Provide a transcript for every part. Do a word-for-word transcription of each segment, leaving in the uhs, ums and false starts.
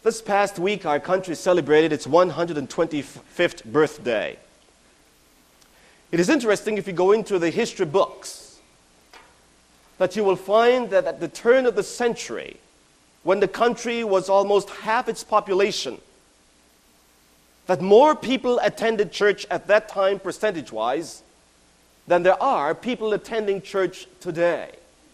This past week, our country celebrated its one hundred twenty-fifth birthday. It is interesting if you go into the history books that you will find that at the turn of the century, when the country was almost half its population, that more people attended church at that time percentage-wise than there are people attending church today.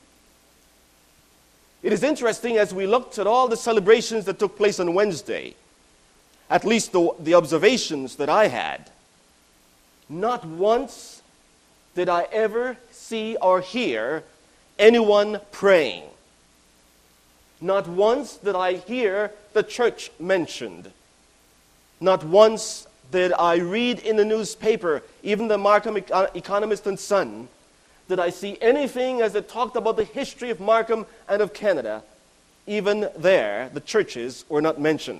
It is interesting as we looked at all the celebrations that took place on Wednesday, at least the, the observations that I had, not once did I ever see or hear anyone praying. Not once did I hear the church mentioned. Not once did I read in the newspaper, even the Markham Economist and Sun, did I see anything as it talked about the history of Markham and of Canada. Even there, the churches were not mentioned.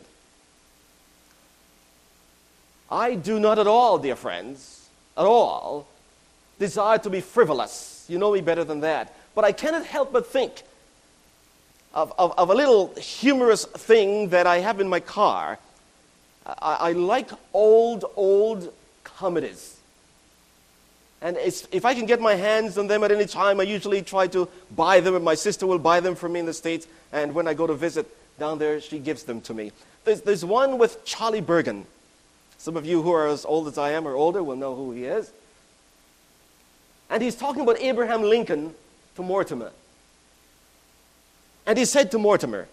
I do not at all, dear friends, at all, desire to be frivolous. You know me better than that. But I cannot help but think of, of, of a little humorous thing that I have in my car. I, I like old, old comedies. And it's, if I can get my hands on them at any time, I usually try to buy them, and my sister will buy them for me in the States. And when I go to visit down there, she gives them to me. There's, there's one with Charlie Bergen. Some of you who are as old as I am or older will know who he is. And he's talking about Abraham Lincoln to Mortimer. And he said to Mortimer,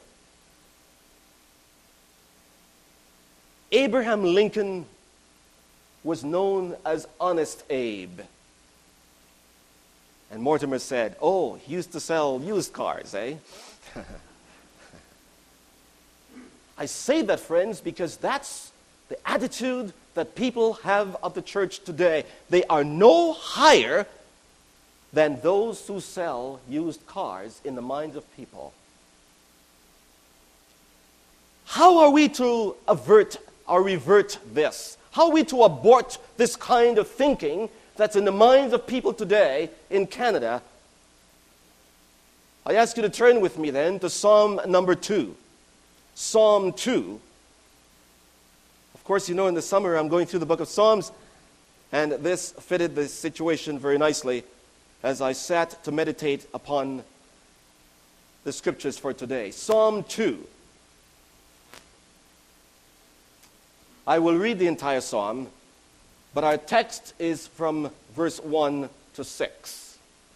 Abraham Lincoln was known as Honest Abe. And Mortimer said, oh, he used to sell used cars, eh? I say that, friends, because that's the attitude that people have of the church today. They are no higher than those who sell used cars in the minds of people. How are we to avert or revert this? How are we to abort this kind of thinking that's in the minds of people today in Canada? I ask you to turn with me then to Psalm number two. Psalm two. Of course, you know in the summer I'm going through the book of Psalms, and this fitted the situation very nicely as I sat to meditate upon the scriptures for today. Psalm two. I will read the entire psalm, but our text is from verse one to six.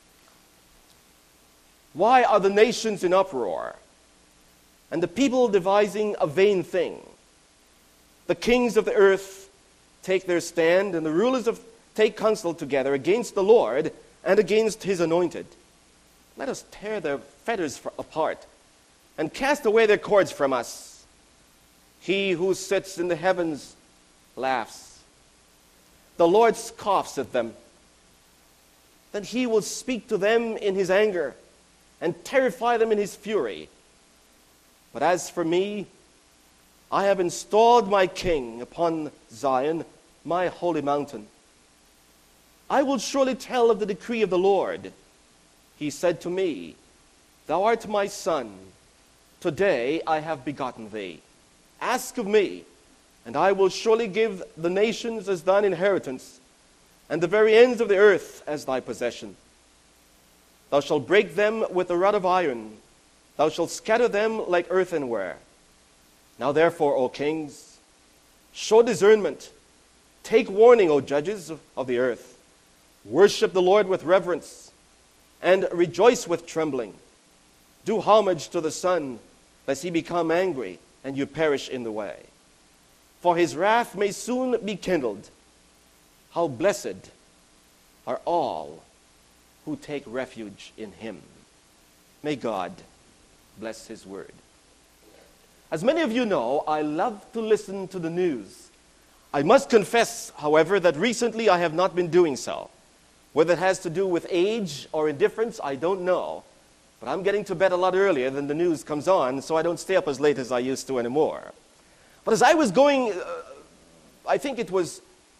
Why are the nations in uproar, and the people devising a vain thing? The kings of the earth take their stand, and the rulers of take counsel together against the Lord and against his anointed. Let us tear their fetters apart and cast away their cords from us. He who sits in the heavens laughs. The Lord scoffs at them. Then he will speak to them in his anger and terrify them in his fury. But as for me, I have installed my king upon Zion, my holy mountain. I will surely tell of the decree of the Lord. He said to me, Thou art my son. Today I have begotten thee. Ask of me, and I will surely give the nations as thine inheritance, and the very ends of the earth as thy possession. Thou shalt break them with a rod of iron. Thou shalt scatter them like earthenware. Now therefore, O kings, show discernment. Take warning, O judges of the earth. Worship the Lord with reverence, and rejoice with trembling. Do homage to the Son, lest he become angry, and you perish in the way. For his wrath may soon be kindled. How blessed are all who take refuge in him. May God bless his word. As many of you know, I love to listen to the news. I must confess, however, that recently I have not been doing so. Whether it has to do with age or indifference, I don't know. But I'm getting to bed a lot earlier than the news comes on, so I don't stay up as late as I used to anymore. But as I was going, uh, I think it was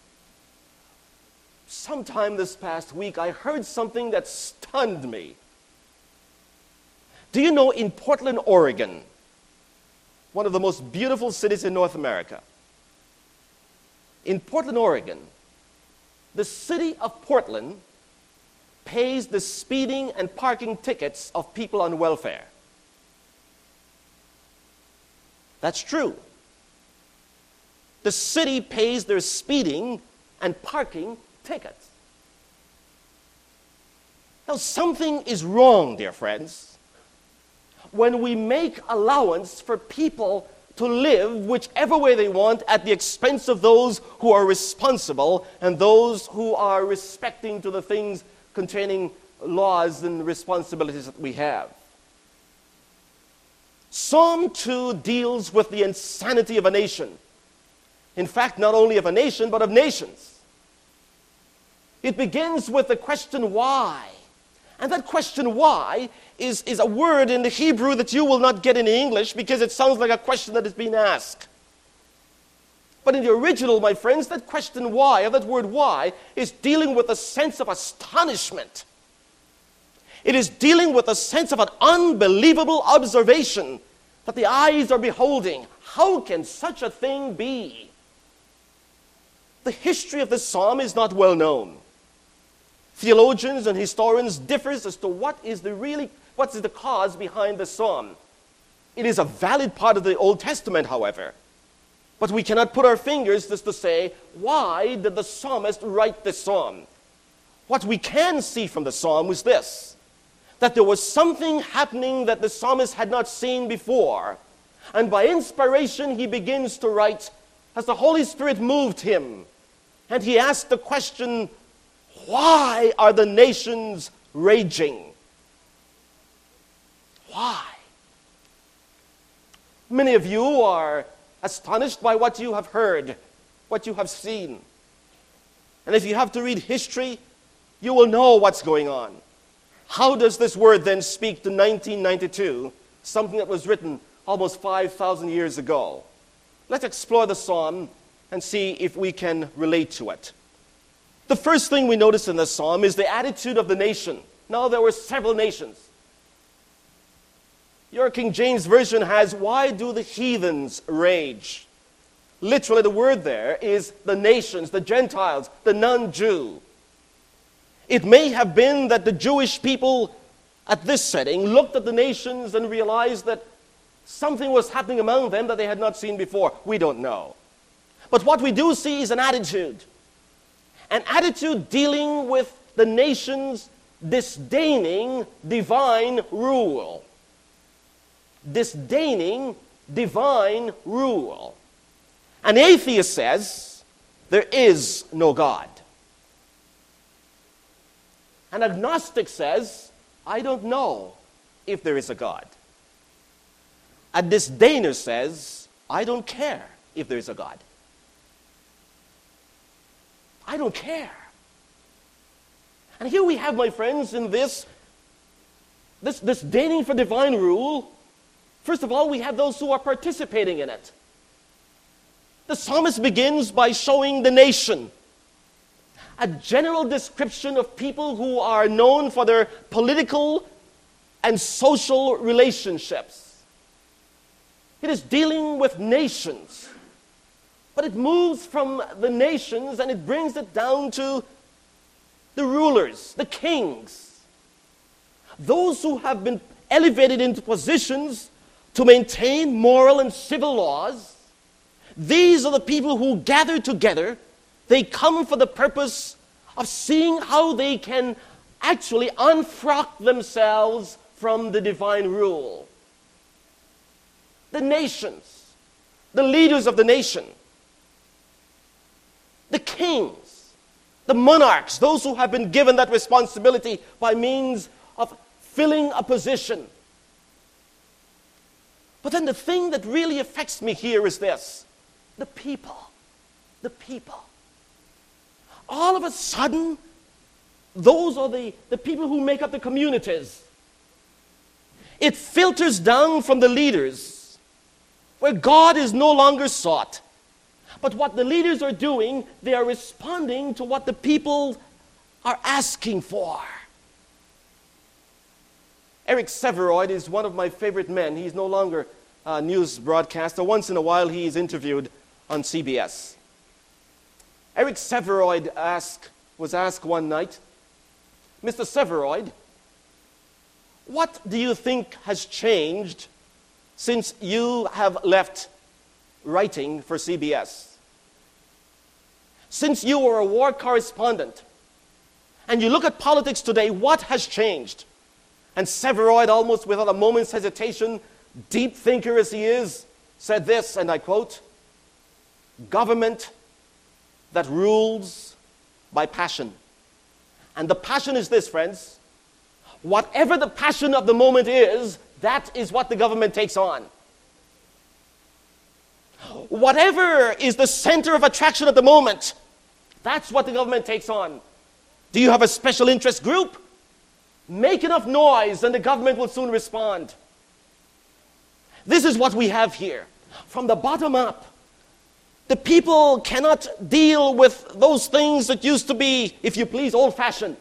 sometime this past week, I heard something that stunned me. Do you know in Portland, Oregon, one of the most beautiful cities in North America. In Portland, Oregon, the city of Portland pays the speeding and parking tickets of people on welfare. That's true. The city pays their speeding and parking tickets. Now, something is wrong, dear friends, when we make allowance for people to live whichever way they want at the expense of those who are responsible and those who are respecting to the things containing laws and responsibilities that we have. Psalm two deals with the insanity of a nation. In fact, not only of a nation, but of nations. It begins with the question, why? And that question, why, is, is a word in the Hebrew that you will not get in English because it sounds like a question that is being asked. But in the original, my friends, that question, why, or that word why, is dealing with a sense of astonishment. It is dealing with a sense of an unbelievable observation that the eyes are beholding. How can such a thing be? The history of this psalm is not well known. Theologians and historians differ as to what is the really, what is the cause behind the psalm. It is a valid part of the Old Testament, however. But we cannot put our fingers just to say, why did the psalmist write this psalm? What we can see from the psalm was this, that there was something happening that the psalmist had not seen before. And by inspiration, he begins to write as the Holy Spirit moved him. And he asked the question, why are the nations raging? Why? Many of you are astonished by what you have heard, what you have seen. And if you have to read history, you will know what's going on. How does this word then speak to nineteen ninety-two, something that was written almost five thousand years ago? Let's explore the psalm and see if we can relate to it. The first thing we notice in the psalm is the attitude of the nation. Now, there were several nations. Your King James Version has, why do the heathens rage? Literally, the word there is the nations, the Gentiles, the non-Jew. It may have been that the Jewish people at this setting looked at the nations and realized that something was happening among them that they had not seen before. We don't know. But what we do see is an attitude. An attitude dealing with the nations disdaining divine rule. Disdaining divine rule. An atheist says, there is no God. An agnostic says, I don't know if there is a God. A disdainer says, I don't care if there is a God. I don't care. And here we have, my friends, in this, this disdaining for divine rule, first of all, we have those who are participating in it. The psalmist begins by showing the nation, a general description of people who are known for their political and social relationships. It is dealing with nations. But it moves from the nations and it brings it down to the rulers, the kings. Those who have been elevated into positions to maintain moral and civil laws. These are the people who gather together. They come for the purpose of seeing how they can actually unfrock themselves from the divine rule. The nations, the leaders of the nation, the kings, the monarchs, those who have been given that responsibility by means of filling a position. But then the thing that really affects me here is this. The people. The people. All of a sudden, those are the, the people who make up the communities. It filters down from the leaders, where God is no longer sought. But what the leaders are doing, they are responding to what the people are asking for. Eric Severoid is one of my favorite men. He's no longer uh, news broadcaster. Once in a while, he is interviewed on C B S. Eric Severoid asked, was asked one night, Mister Severoid, what do you think has changed since you have left writing for C B S? Since you were a war correspondent, and you look at politics today, what has changed? And Severoid, almost without a moment's hesitation, deep thinker as he is, said this, and I quote, "Government that rules by passion." And the passion is this, friends. Whatever the passion of the moment is, that is what the government takes on. Whatever is the center of attraction at the moment, that's what the government takes on. Do you have a special interest group? Make enough noise and the government will soon respond. This is what we have here. From the bottom up, the people cannot deal with those things that used to be, if you please, old-fashioned.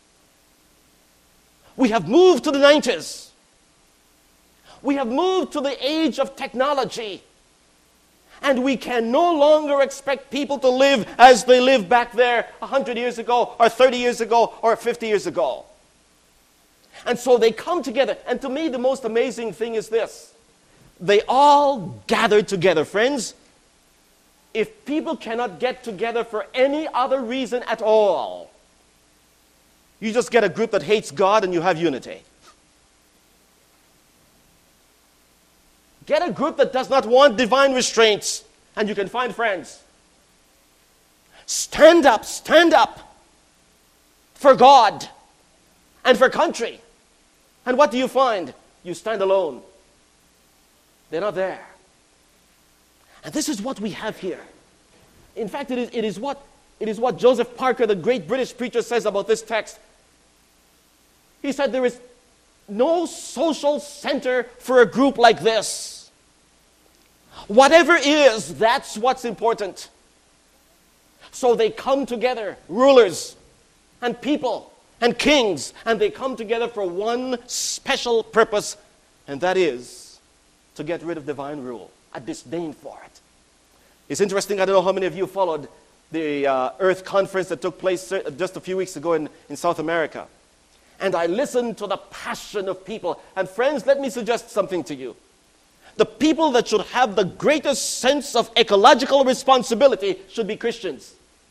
We have moved to the nineties. We have moved to the age of technology. And we can no longer expect people to live as they lived back there one hundred years ago, or thirty years ago, or fifty years ago. And so they come together. And to me, the most amazing thing is this. They all gathered together, friends. If people cannot get together for any other reason at all, you just get a group that hates God and you have unity. Get a group that does not want divine restraints and you can find friends. Stand up, stand up for God and for country. And what do you find? You stand alone. They're not there. And this is what we have here. In fact, it is, it is what, it is what Joseph Parker, the great British preacher, says about this text. He said there is no social center for a group like this. Whatever is, that's what's important. So they come together, rulers and people and kings, and they come together for one special purpose, and that is to get rid of divine rule, a disdain for it. It's interesting, I don't know how many of you followed the uh, Earth Conference that took place just a few weeks ago in, in South America. And I listened to the passion of people. And friends, let me suggest something to you. The people that should have the greatest sense of ecological responsibility should be Christians.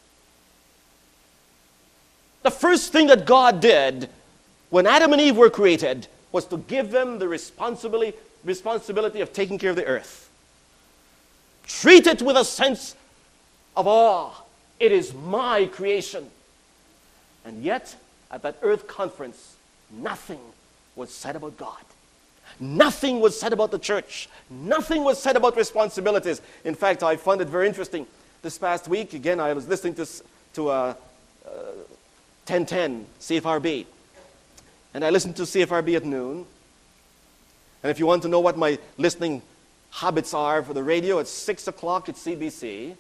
The first thing that God did when Adam and Eve were created was to give them the responsibility, responsibility of taking care of the earth. Treat it with a sense of awe. It is my creation. And yet, at that Earth Conference, nothing was said about God. Nothing was said about the church. Nothing was said about responsibilities. In fact, I found it very interesting. This past week, again, I was listening to, to uh, uh, ten ten, C F R B. And I listened to C F R B at noon. And if you want to know what my listening habits are for the radio, at six o'clock it's C B C.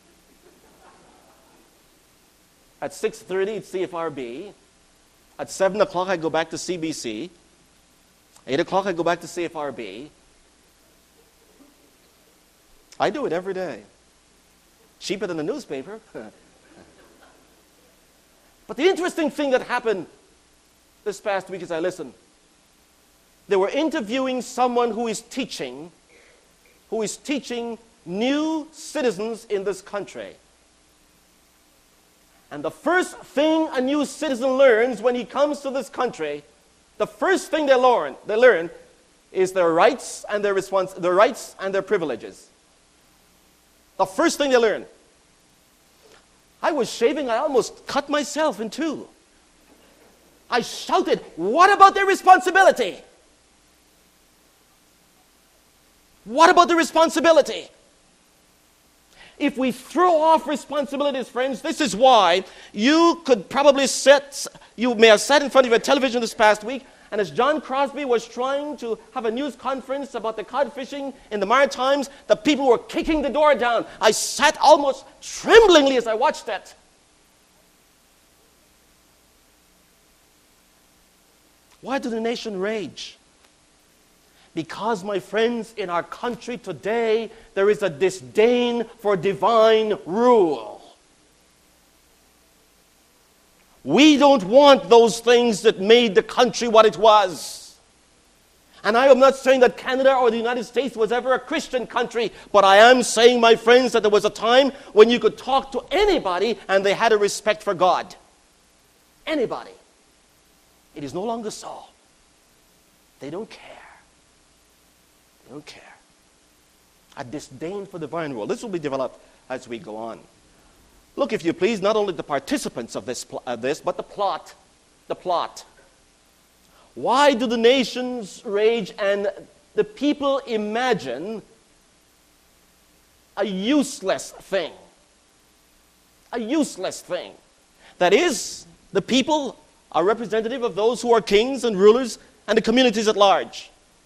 At six thirty it's C F R B. At seven o'clock I go back to C B C. eight o'clock I go back to C F R B. I do it every day. Cheaper than the newspaper. But the interesting thing that happened this past week as I listened, they were interviewing someone who is teaching, who is teaching new citizens in this country. And the first thing a new citizen learns when he comes to this country, the first thing they learn, they learn is their rights and their respons- their rights and their privileges. The first thing they learn. I was shaving, I almost cut myself in two. I shouted, "What about their responsibility? What about the responsibility?" If we throw off responsibilities, friends, this is why you could probably sit, you may have sat in front of your television this past week, and as John Crosby was trying to have a news conference about the cod fishing in the Maritimes, the people were kicking the door down. I sat almost tremblingly as I watched that. Why did the nation rage? Because, my friends, in our country today, there is a disdain for divine rule. We don't want those things that made the country what it was. And I am not saying that Canada or the United States was ever a Christian country, but I am saying, my friends, that there was a time when you could talk to anybody and they had a respect for God. Anybody. It is no longer so. They don't care. They don't care. A disdain for divine rule. This will be developed as we go on. Look, if you please, not only the participants of this, uh, this, but the plot. The plot. Why do the nations rage and the people imagine a useless thing? A useless thing. That is, the people are representative of those who are kings and rulers and the communities at large.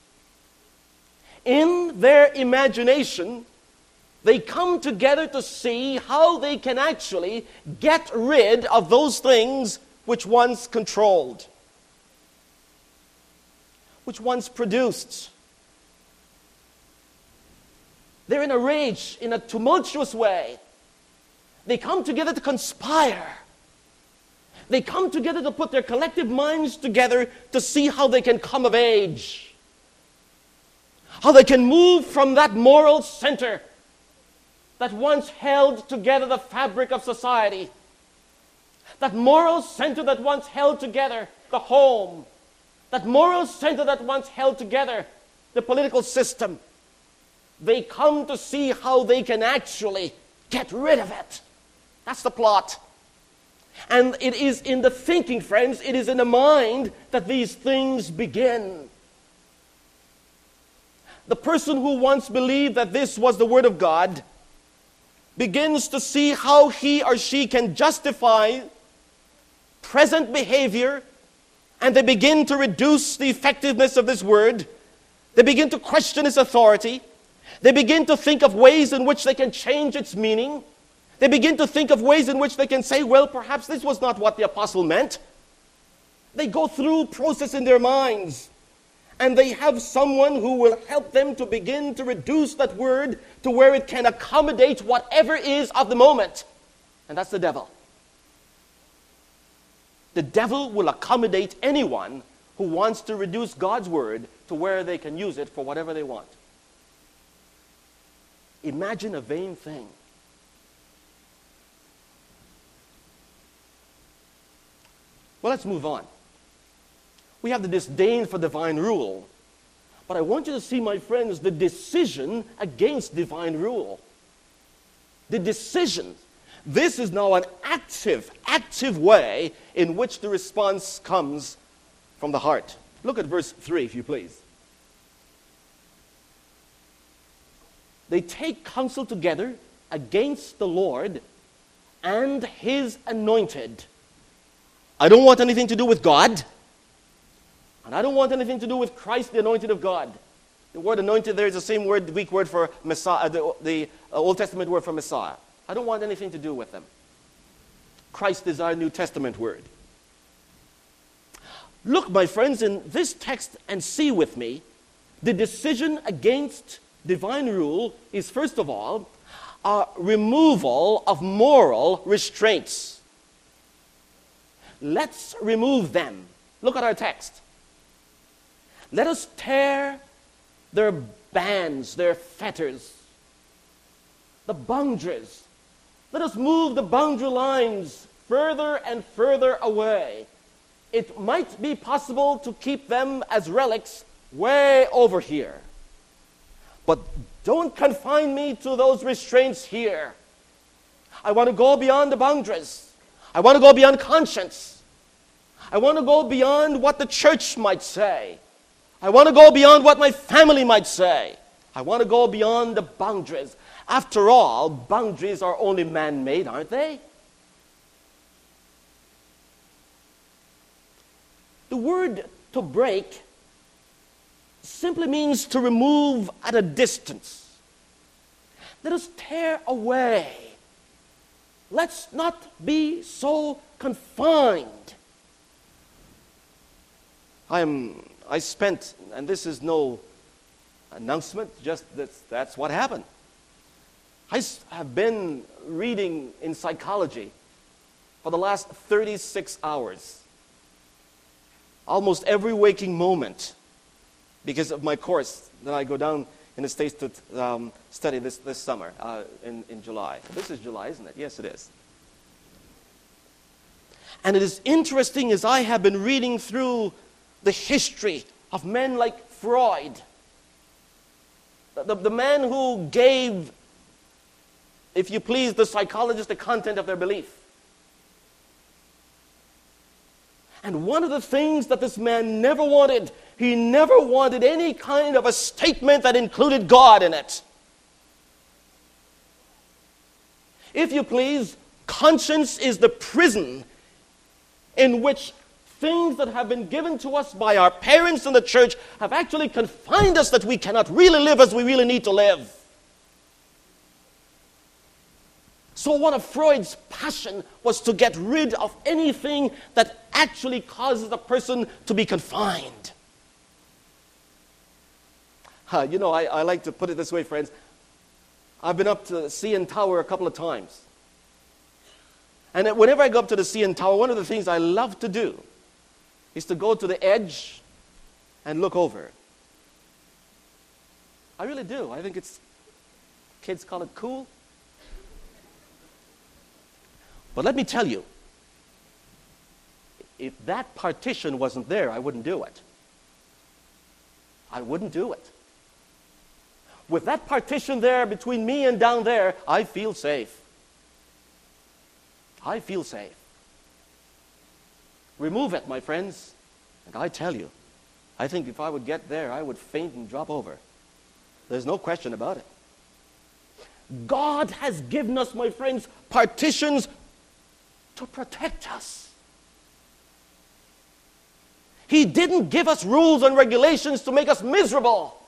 In their imagination, they come together to see how they can actually get rid of those things which once controlled, which once produced. They're in a rage, in a tumultuous way. They come together to conspire. They come together to put their collective minds together to see how they can come of age. How they can move from that moral center that once held together the fabric of society. That moral center that once held together the home. That moral center that once held together the political system. They come to see how they can actually get rid of it. That's the plot. And it is in the thinking, friends, it is in the mind that these things begin. The person who once believed that this was the Word of God begins to see how he or she can justify present behavior, and they begin to reduce the effectiveness of this Word. They begin to question its authority. They begin to think of ways in which they can change its meaning. They begin to think of ways in which they can say, well, perhaps this was not what the apostle meant. They go through a process in their minds, and they have someone who will help them to begin to reduce that word to where it can accommodate whatever is of the moment. And that's the devil. The devil will accommodate anyone who wants to reduce God's word to where they can use it for whatever they want. Imagine a vain thing. Well, let's move on. We have the disdain for divine rule. But I want you to see, my friends, the decision against divine rule. The decision. This is now an active, active way in which the response comes from the heart. Look at verse three, if you please. They take counsel together against the Lord and His anointed. I don't want anything to do with God. And I don't want anything to do with Christ, the anointed of God. The word anointed there is the same word, the Greek word for Messiah, the, the Old Testament word for Messiah. I don't want anything to do with them. Christ is our New Testament word. Look, my friends, in this text and see with me, the decision against divine rule is, first of all, a removal of moral restraints. Let's remove them. Look at our text. Let us tear their bands, their fetters, the boundaries. Let us move the boundary lines further and further away. It might be possible to keep them as relics way over here. But don't confine me to those restraints here. I want to go beyond the boundaries. I want to go beyond conscience. I want to go beyond what the church might say. I want to go beyond what my family might say. I want to go beyond the boundaries. After all, boundaries are only man-made, aren't they? The word to break simply means to remove at a distance. Let us tear away. Let's not be so confined. I am I spent, and this is no announcement, just that's, that's what happened. I have been reading in psychology for the last thirty-six hours, almost every waking moment, because of my course that I go down in the States to um, study this, this summer uh, in, in July. This is July, isn't it? Yes, it is. And it is interesting as I have been reading through the history of men like Freud, the, the, the man who gave, if you please, the psychologist the content of their belief. And one of the things that this man never wanted, he never wanted any kind of a statement that included God in it. If you please, conscience is the prison in which things that have been given to us by our parents in the church have actually confined us, that we cannot really live as we really need to live. So one of Freud's passion was to get rid of anything that actually causes a person to be confined. Uh, you know, I, I like to put it this way, friends. I've been up to the C N Tower a couple of times. And whenever I go up to the C N Tower, one of the things I love to do is to go to the edge and look over. I really do. I think it's, kids call it cool. But let me tell you, if that partition wasn't there, I wouldn't do it. I wouldn't do it. With that partition there between me and down there, I feel safe. I feel safe. Remove it, my friends, and I tell you, I think if I would get there, I would faint and drop over. There's no question about it. God has given us, my friends, partitions to protect us. He didn't give us rules and regulations to make us miserable.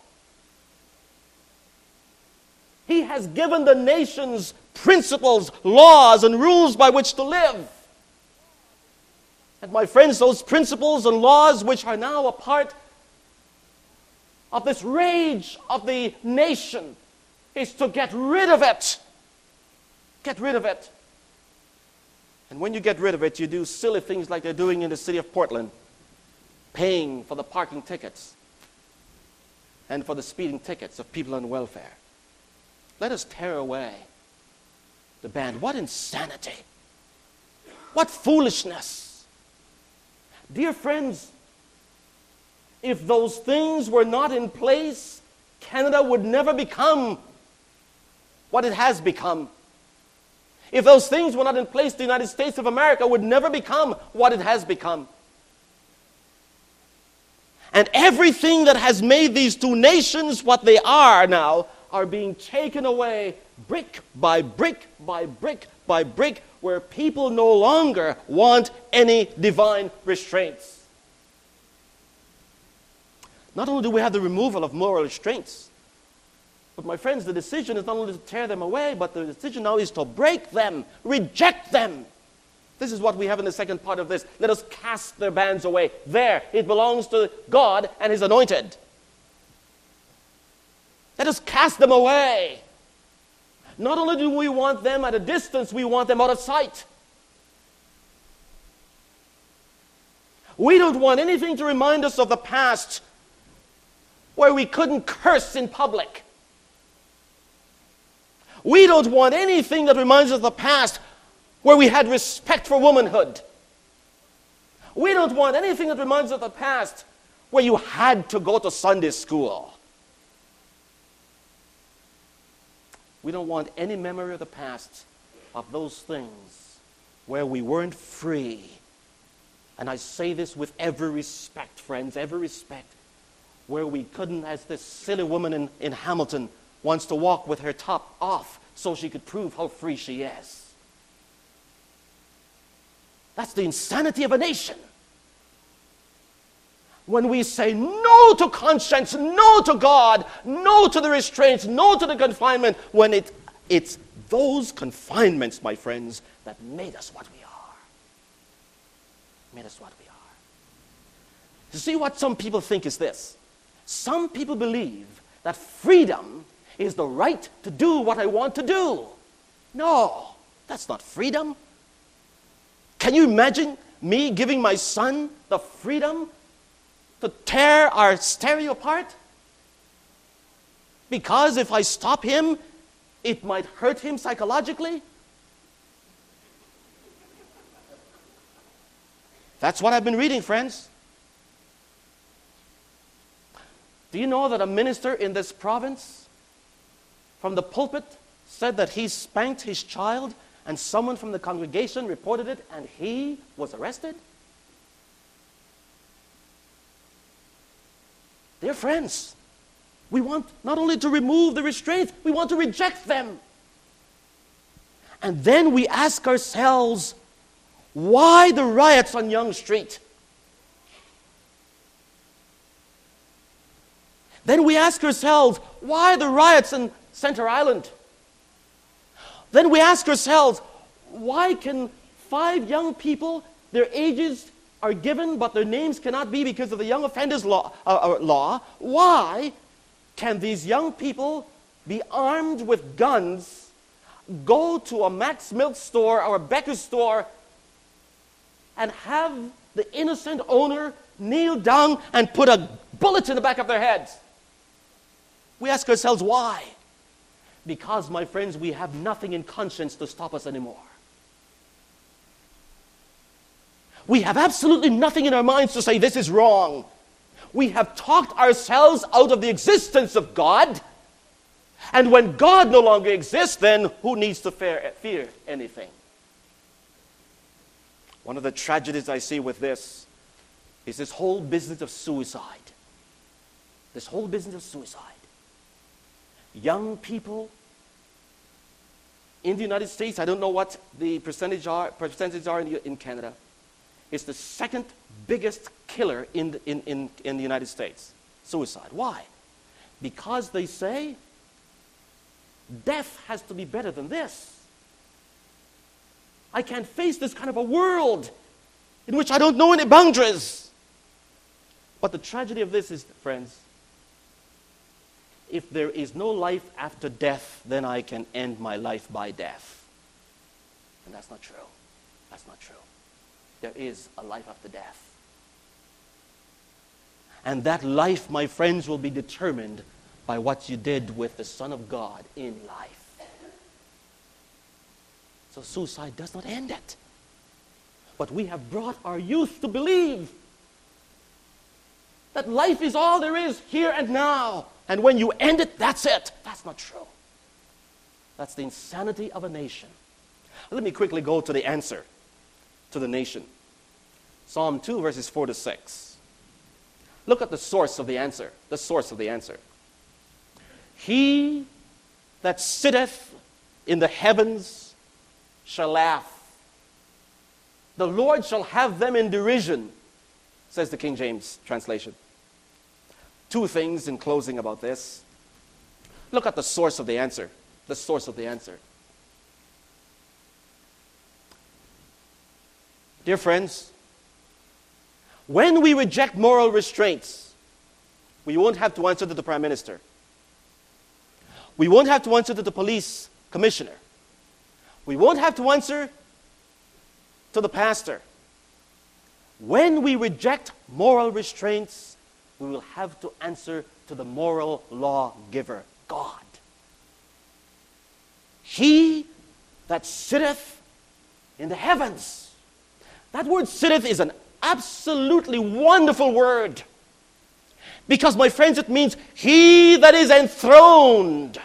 He has given the nations principles, laws, and rules by which to live. And my friends, those principles and laws which are now a part of this rage of the nation is to get rid of it. Get rid of it. And when you get rid of it, you do silly things like they're doing in the city of Portland, paying for the parking tickets and for the speeding tickets of people on welfare. Let us tear away the ban. What insanity! What foolishness! Dear friends, if those things were not in place, Canada would never become what it has become. If those things were not in place, the United States of America would never become what it has become. And everything that has made these two nations what they are now are being taken away brick by brick by brick by brick, where people no longer want any divine restraints. Not only do we have the removal of moral restraints, but my friends, the decision is not only to tear them away, but the decision now is to break them, reject them. This is what we have in the second part of this. Let us cast their bands away. There, it belongs to God and His anointed. Let us cast them away. Not only do we want them at a distance, we want them out of sight. We don't want anything to remind us of the past where we couldn't curse in public. We don't want anything that reminds us of the past where we had respect for womanhood. We don't want anything that reminds us of the past where you had to go to Sunday school. We don't want any memory of the past of those things where we weren't free. And I say this with every respect, friends, every respect, where we couldn't, as this silly woman in, in Hamilton wants to walk with her top off so she could prove how free she is. That's the insanity of a nation. When we say no to conscience, no to God, no to the restraints, no to the confinement, when it, it's those confinements, my friends, that made us what we are. Made us what we are. You see, what some people think is this. Some people believe that freedom is the right to do what I want to do. No, that's not freedom. Can you imagine me giving my son the freedom to tear our stereo apart? Because if I stop him, it might hurt him psychologically? That's what I've been reading, friends. Do you know that a minister in this province, from the pulpit, said that he spanked his child and someone from the congregation reported it and he was arrested? Dear friends, we want not only to remove the restraints, we want to reject them. And then we ask ourselves, why the riots on Yonge Street? Then we ask ourselves, why the riots in Center Island? Then we ask ourselves, why can five young people, their ages are given, but their names cannot be because of the young offenders law, uh, uh, law? Why can these young people be armed with guns, go to a Max Milk store or a Becker's store, and have the innocent owner kneel down and put a bullet in the back of their heads? We ask ourselves, why? Because, my friends, we have nothing in conscience to stop us anymore. We have absolutely nothing in our minds to say this is wrong. We have talked ourselves out of the existence of God. And when God no longer exists, then who needs to fear, fear anything? One of the tragedies I see with this is this whole business of suicide. This whole business of suicide. Young people in the United States, I don't know what the percentage are, percentages are in, in Canada, it's the second biggest killer in the, in, in, in the United States. Suicide. Why? Because they say death has to be better than this. I can't face this kind of a world in which I don't know any boundaries. But the tragedy of this is, friends, if there is no life after death, then I can end my life by death. And that's not true. That's not true. There is a life after death. And that life, my friends, will be determined by what you did with the Son of God in life. So suicide does not end it. But we have brought our youth to believe that life is all there is here and now. And when you end it, that's it. That's not true. That's the insanity of a nation. Let me quickly go to the answer to the nation. Psalm two, verses four to six. Look at the source of the answer. The source of the answer. He that sitteth in the heavens shall laugh. The Lord shall have them in derision, says the King James translation. Two things in closing about this. Look at the source of the answer. The source of the answer. Dear friends, when we reject moral restraints, we won't have to answer to the Prime Minister. We won't have to answer to the police commissioner. We won't have to answer to the pastor. When we reject moral restraints, we will have to answer to the moral law giver, God. He that sitteth in the heavens. That word sitteth is an absolutely wonderful word. Because, my friends, it means he that is enthroned.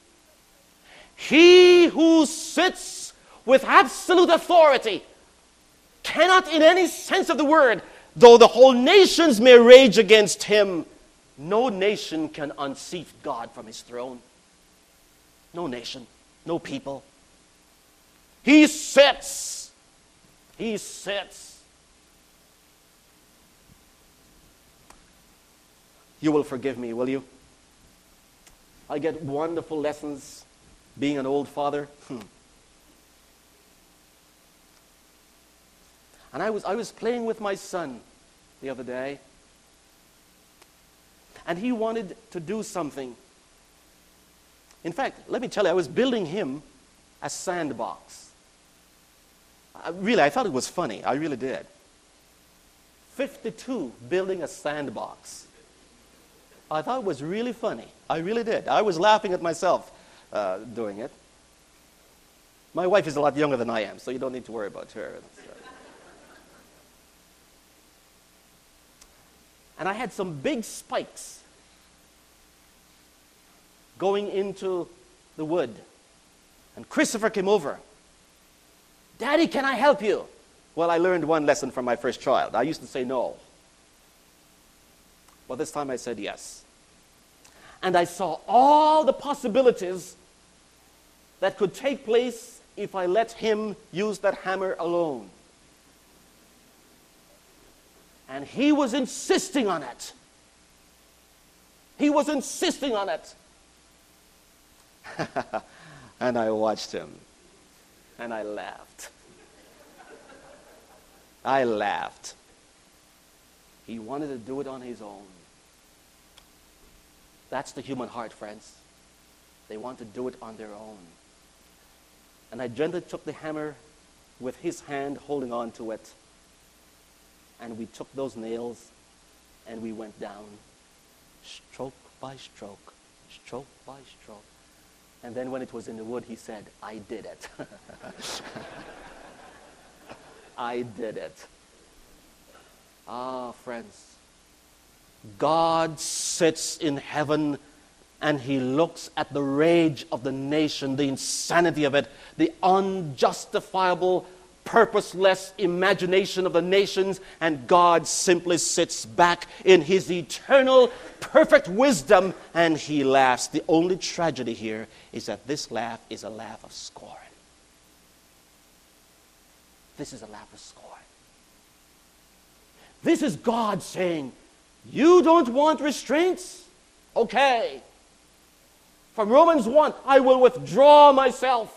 He who sits with absolute authority cannot, in any sense of the word, though the whole nations may rage against him, no nation can unseat God from his throne. No nation, no people. He sits. He sits. You will forgive me, will you? I get wonderful lessons being an old father. Hmm. And I was, I was playing with my son the other day, and he wanted to do something In fact, let me tell you, I was building him a sandbox. I, really, I thought it was funny. I really did. fifty-two building a sandbox. I thought it was really funny. I really did. I was laughing at myself uh, doing it. My wife is a lot younger than I am, so you don't need to worry about her. And I had some big spikes going into the wood. And Christopher came over. Daddy, can I help you? Well, I learned one lesson from my first child. I used to say no. Well, this time I said yes. And I saw all the possibilities that could take place if I let him use that hammer alone. And he was insisting on it. He was insisting on it. And I watched him. And I laughed. I laughed. He wanted to do it on his own. That's the human heart, friends. They want to do it on their own. And I gently took the hammer with his hand holding on to it. And we took those nails and we went down, stroke by stroke, stroke by stroke. And then when it was in the wood, he said, I did it. I did it. Ah, friends, God sits in heaven and he looks at the rage of the nation, the insanity of it, the unjustifiable, purposeless imagination of the nations, and God simply sits back in his eternal, perfect wisdom, and he laughs. The only tragedy here is that this laugh is a laugh of scorn. This is a laugh of scorn. This is God saying, you don't want restraints? Okay. From Romans one, I will withdraw myself.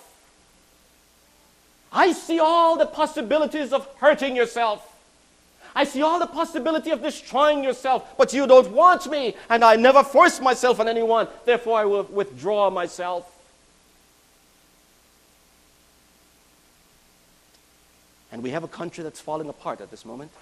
I see all the possibilities of hurting yourself. I see all the possibility of destroying yourself, but you don't want me, and I never force myself on anyone. Therefore, I will withdraw myself. And we have a country that's falling apart at this moment.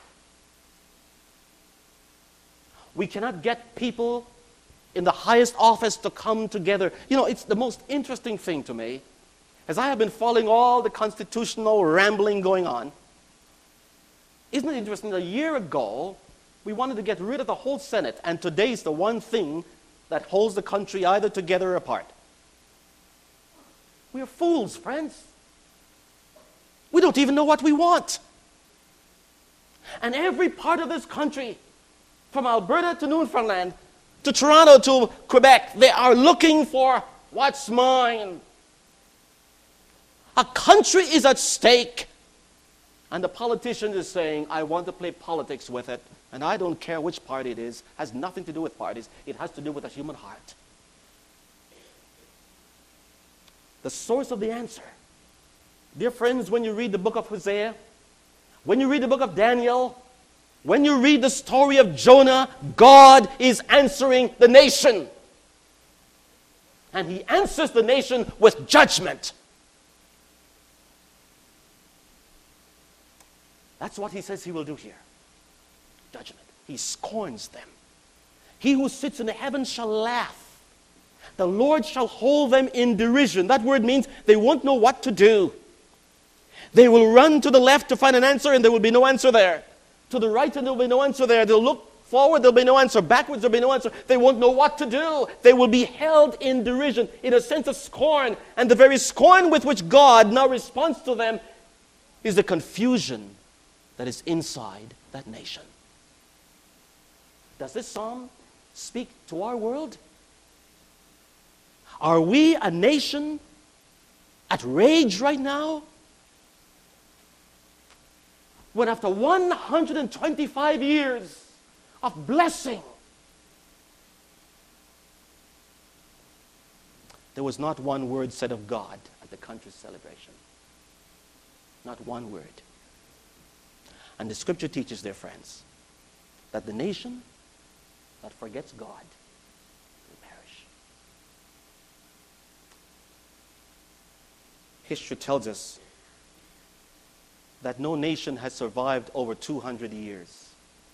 We cannot get people in the highest office to come together. You know, it's the most interesting thing to me, as I have been following all the constitutional rambling going on. Isn't it interesting that a year ago, we wanted to get rid of the whole Senate, and today is the one thing that holds the country either together or apart. We are fools, friends. We don't even know what we want. And every part of this country, from Alberta to Newfoundland, to Toronto to Quebec, they are looking for what's mine. A country is at stake, and the politician is saying, I want to play politics with it, and I don't care which party it is. It has nothing to do with parties. It has to do with the human heart. The source of the answer. Dear friends, when you read the book of Hosea, when you read the book of Daniel, when you read the story of Jonah, God is answering the nation. And he answers the nation with judgment. That's what he says he will do here. Judgment. He scorns them. He who sits in the heavens shall laugh. The Lord shall hold them in derision. That word means they won't know what to do. They will run to the left to find an answer, and there will be no answer there. To the right, and there will be no answer there. They'll look forward, there will be no answer. Backwards, there will be no answer. They won't know what to do. They will be held in derision, in a sense of scorn. And the very scorn with which God now responds to them is the confusion that is inside that nation. Does this psalm speak to our world? Are we a nation at rage right now? When after one hundred twenty-five years of blessing, there was not one word said of God at the country's celebration. Not one word. And the scripture teaches, dear friends, that the nation that forgets God will perish. history tells us that no nation has survived over two hundred years.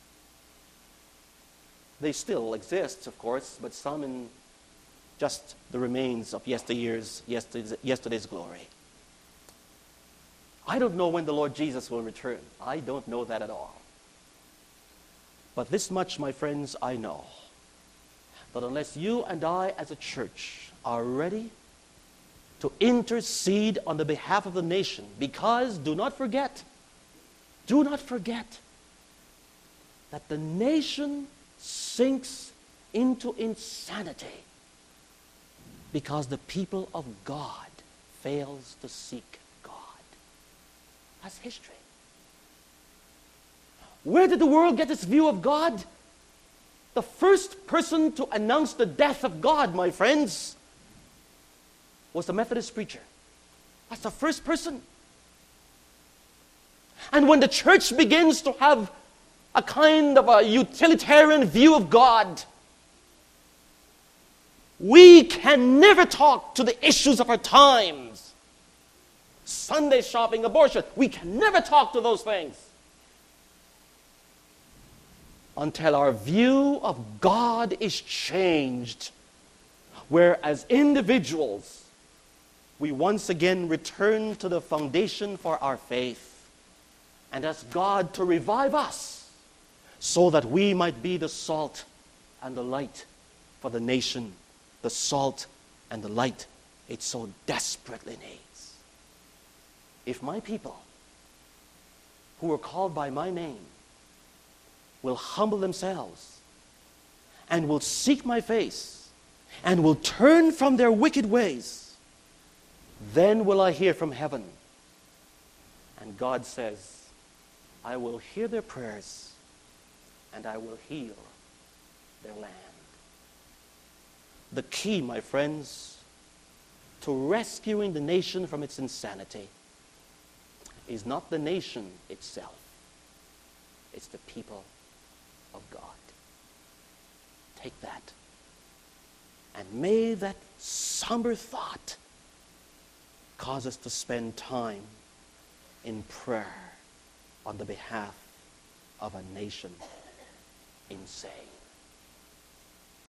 They still exist, of course, but some in just the remains of yesteryear's, yesterday's, yesterday's glory. I don't know when the Lord Jesus will return. I don't know that at all. But this much, my friends, I know. That unless you and I as a church are ready to intercede on the behalf of the nation, because do not forget, do not forget that the nation sinks into insanity because the people of God fails to seek God. That's history. Where did the world get its view of God? The first person to announce the death of God, my friends, was the Methodist preacher. That's the first person. And when the church begins to have a kind of a utilitarian view of God, we can never talk to the issues of our times. Sunday shopping, abortion, we can never talk to those things until our view of God is changed, where as individuals we once again return to the foundation for our faith and ask God to revive us so that we might be the salt and the light for the nation, the salt and the light it so desperately needs. If my people, who are called by my name, will humble themselves and will seek my face and will turn from their wicked ways, then will I hear from heaven. And God says, I will hear their prayers and I will heal their land. The key, my friends, to rescuing the nation from its insanity is not the nation itself. It's the people of God. Take that. And may that somber thought cause us to spend time in prayer on the behalf of a nation insane.